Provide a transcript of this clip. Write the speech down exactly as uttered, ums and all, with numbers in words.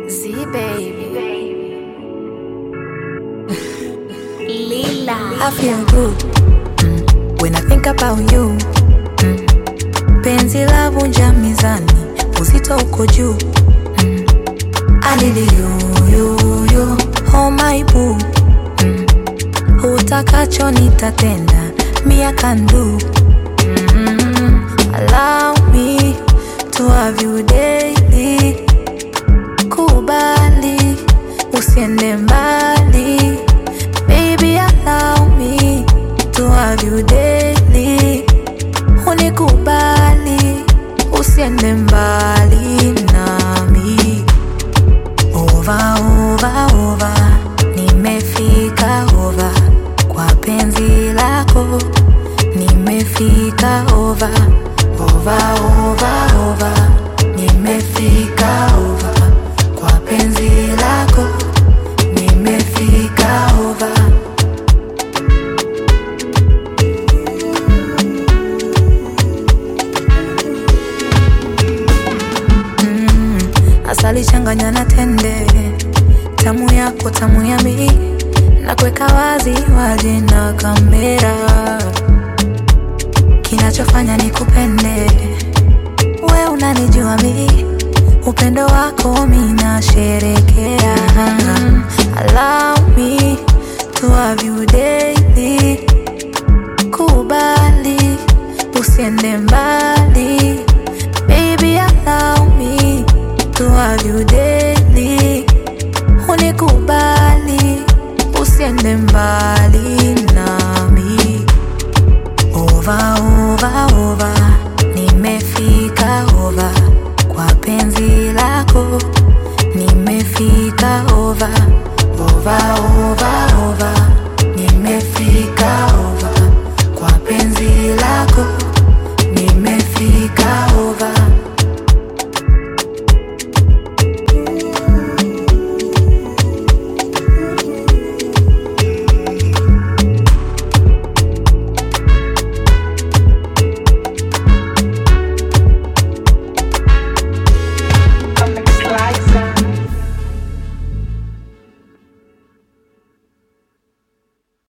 Z baby. Lila. I feel good mm, when I think about you mm. Penzi la vunja mizani, uzito uko juu mm. I need you, you, you, oh my boo mm. Utakacho nitatenda, me I can do mm. Allow me to have you daily. Kubali, usiende mbali. Baby, allow me to have you daily. Unikubali, usiende mbali nami. Over, over, over, nimefika over. Kwa penzi lako, nimefika over. Over, over, over, nimefika over. Kwa penzi lako, nimefika over. Mm, asali changanya na tende, tamu yako tamu ya mi, na kuweka wazi waje na kamera. Kinachofanya nikupende, we unanijua mi, upendo wako mi nasherekea. mm, Allow me to have you daily. Kubali, usiende mbali. Baby, allow me to have you daily. Unikubali, usiende mbali nami. Over, over, over, nimefika over. Kwa penzi lako, nimefika over. Over, over, over,